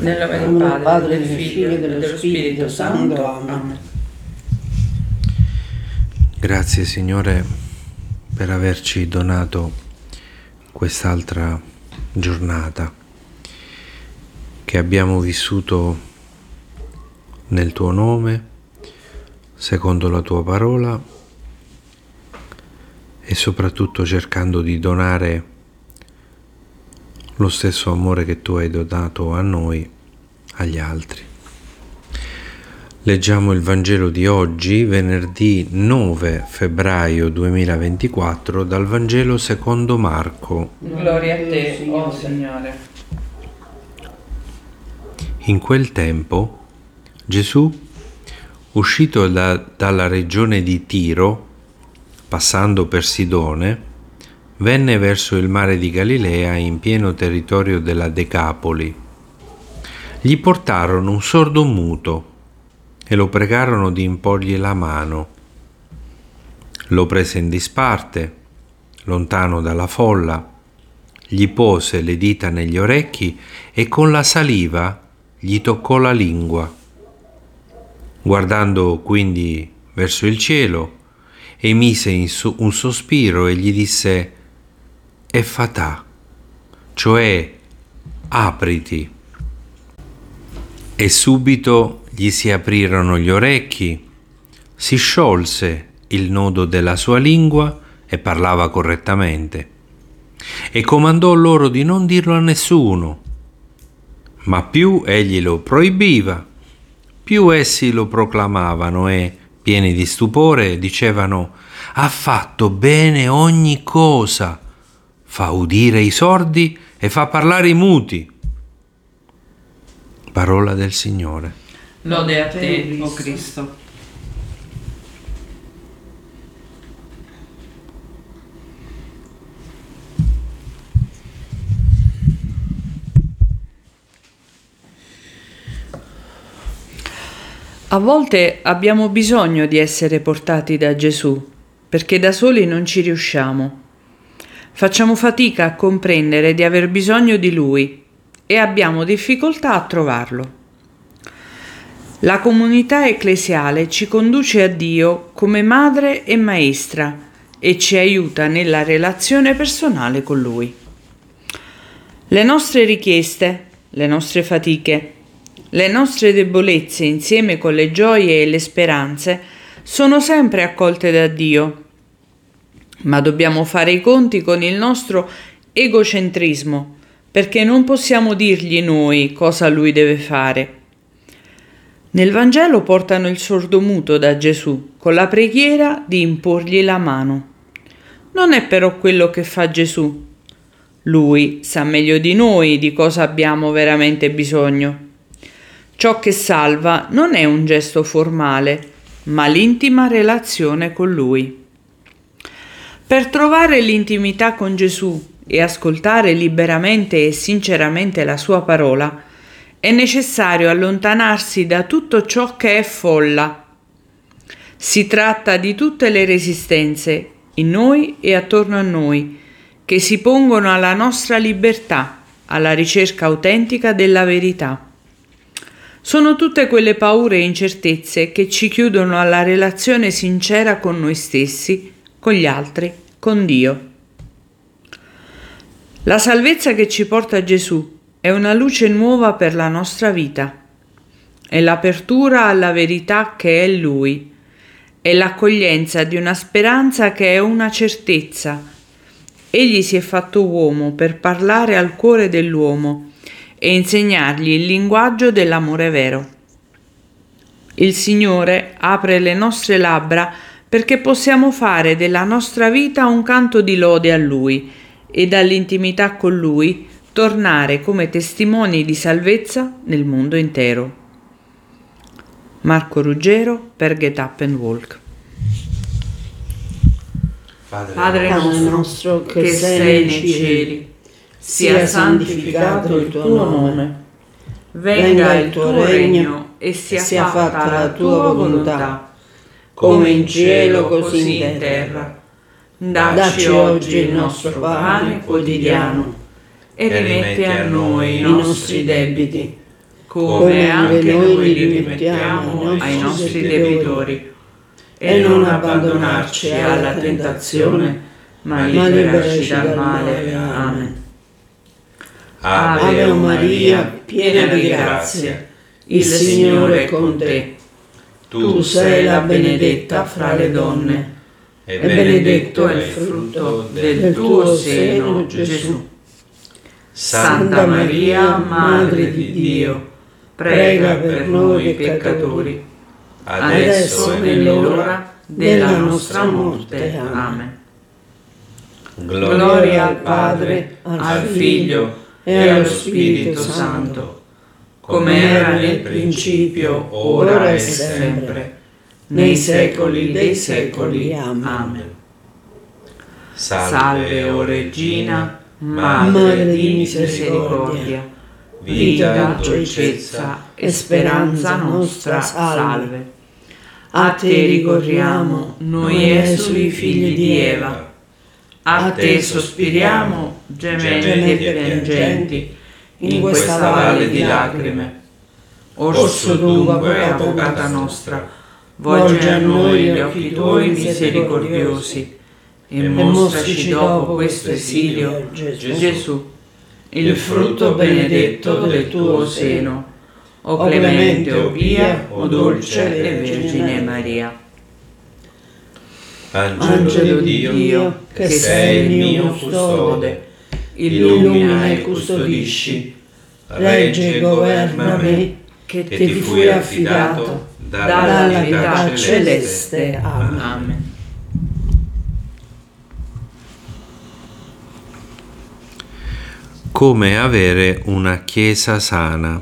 Nel nome del Padre, del Figlio e dello Spirito Santo. Amen. Grazie Signore per averci donato quest'altra giornata che abbiamo vissuto nel Tuo nome, secondo la Tua parola e soprattutto cercando di donare lo stesso amore che Tu hai donato a noi, agli altri. Leggiamo il Vangelo di oggi, venerdì 9 febbraio 2024, dal Vangelo secondo Marco. Gloria a Te, o Signore. In quel tempo Gesù, uscito dalla regione di Tiro, passando per Sidone, venne verso il mare di Galilea in pieno territorio della Decapoli. Gli portarono un sordo muto e lo pregarono di imporgli la mano. Lo prese in disparte, lontano dalla folla, gli pose le dita negli orecchi e con la saliva gli toccò la lingua. Guardando quindi verso il cielo, emise un sospiro e gli disse: Effatà, cioè apriti. E subito gli si aprirono gli orecchi, si sciolse il nodo della sua lingua e parlava correttamente. E comandò loro di non dirlo a nessuno. Ma più egli lo proibiva, più essi lo proclamavano e, pieni di stupore, dicevano: ha fatto bene ogni cosa, fa udire i sordi e fa parlare i muti. Parola del Signore. Lode a Te, o Cristo. A volte abbiamo bisogno di essere portati da Gesù, perché da soli non ci riusciamo. Facciamo fatica a comprendere di aver bisogno di Lui e abbiamo difficoltà a trovarlo. La comunità ecclesiale ci conduce a Dio come madre e maestra e ci aiuta nella relazione personale con Lui. Le nostre richieste, le nostre fatiche, le nostre debolezze insieme con le gioie e le speranze sono sempre accolte da Dio, ma dobbiamo fare i conti con il nostro egocentrismo, perché non possiamo dirgli noi cosa Lui deve fare. Nel Vangelo portano il sordomuto da Gesù con la preghiera di imporgli la mano. Non è però quello che fa Gesù. Lui sa meglio di noi di cosa abbiamo veramente bisogno. Ciò che salva non è un gesto formale, ma l'intima relazione con Lui. Per trovare l'intimità con Gesù e ascoltare liberamente e sinceramente la sua parola, è necessario allontanarsi da tutto ciò che è folla. Si tratta di tutte le resistenze, in noi e attorno a noi, che si pongono alla nostra libertà, alla ricerca autentica della verità. Sono tutte quelle paure e incertezze che ci chiudono alla relazione sincera con noi stessi, con gli altri, con Dio. La salvezza che ci porta Gesù è una luce nuova per la nostra vita. È l'apertura alla verità che è Lui. È l'accoglienza di una speranza che è una certezza. Egli si è fatto uomo per parlare al cuore dell'uomo e insegnargli il linguaggio dell'amore vero. Il Signore apre le nostre labbra perché possiamo fare della nostra vita un canto di lode a Lui e dall'intimità con Lui tornare come testimoni di salvezza nel mondo intero. Marco Ruggero per Get Up and Walk. Padre nostro che sei nei cieli, sia santificato il tuo nome, venga il tuo regno e sia fatta la tua volontà, come in cielo così in terra. Dacci oggi il nostro pane quotidiano e rimetti a noi i nostri debiti, come anche noi li rimettiamo ai nostri debitori. E non abbandonarci alla tentazione, ma liberaci dal male. Amen. Ave Maria, piena di grazia, il Signore è con te. Tu sei la benedetta fra le donne, e benedetto è il frutto del tuo seno, Gesù. Santa Maria, Madre di Dio, prega per noi peccatori, adesso e nell'ora della nostra morte. Amen. Gloria al Padre, al Figlio e allo Spirito Santo, come era nel principio, ora e sempre, nei secoli dei secoli. Amen. Salve, o Regina, Madre di misericordia, vita, dolcezza e speranza nostra, salve. A te ricorriamo, noi esuli figli di Eva. A te sospiriamo, gementi e piangenti, in questa valle di lacrime. Orso dunque, avvocata nostra, volge a noi gli occhi tuoi misericordiosi e mostraci dopo questo esilio, Gesù, il frutto benedetto del tuo seno, o clemente, o pia, o dolce e Vergine Maria. Angelo di Dio, che sei il mio custode, illumina e custodisci, regge e governa me, che ti fui affidato dalla vita celeste. Amen. Come avere una Chiesa sana.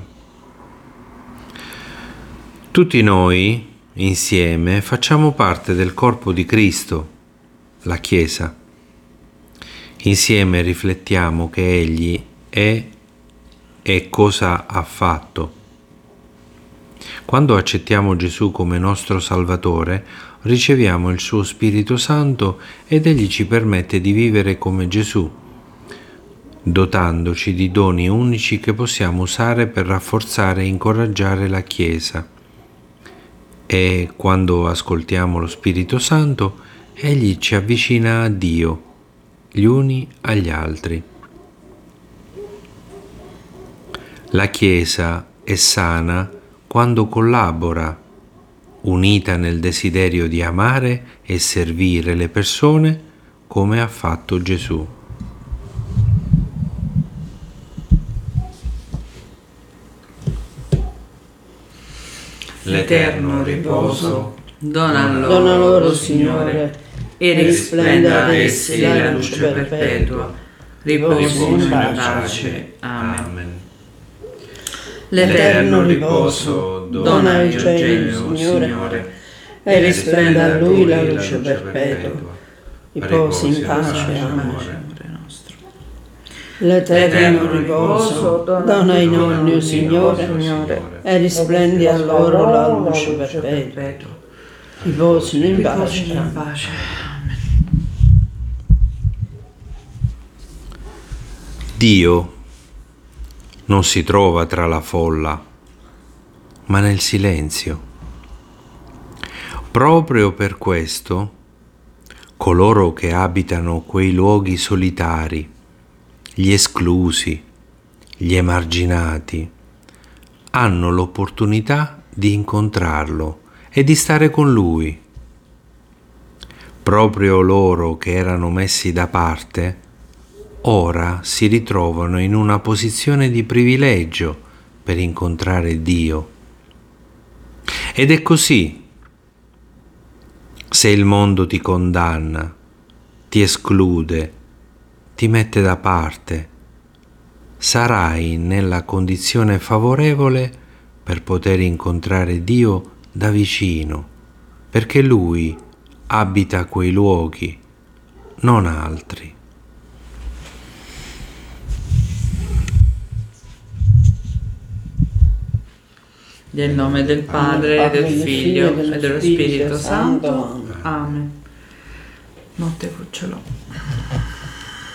Tutti noi insieme facciamo parte del corpo di Cristo, la Chiesa. Insieme riflettiamo che Egli è e cosa ha fatto. Quando accettiamo Gesù come nostro Salvatore, riceviamo il suo Spirito Santo ed Egli ci permette di vivere come Gesù, dotandoci di doni unici che possiamo usare per rafforzare e incoraggiare la Chiesa. E quando ascoltiamo lo Spirito Santo, Egli ci avvicina a Dio, gli uni agli altri. La Chiesa è sana quando collabora, unita nel desiderio di amare e servire le persone come ha fatto Gesù. L'eterno riposo dona Dona loro, Signore, e risplenda ad essi la luce perpetua. Riposino in pace. Amen. L'eterno riposo dona a Eugenio, Signore, e risplenda a lui la luce perpetua. Riposi in pace. Amen. L'eterno riposo dona ai nonni, Signore, e risplendi a loro la luce perpetua. Riposino in pace. Amen. Dio non si trova tra la folla, ma nel silenzio. Proprio per questo, coloro che abitano quei luoghi solitari, gli esclusi, gli emarginati, hanno l'opportunità di incontrarlo e di stare con lui. Proprio loro che erano messi da parte, ora si ritrovano in una posizione di privilegio per incontrare Dio. Ed è così. Se il mondo ti condanna, ti esclude, ti mette da parte, sarai nella condizione favorevole per poter incontrare Dio da vicino, perché Lui abita quei luoghi, non altri. Nel nome del Padre, del Figlio e dello Spirito Santo. Amen. Notte cucciolo.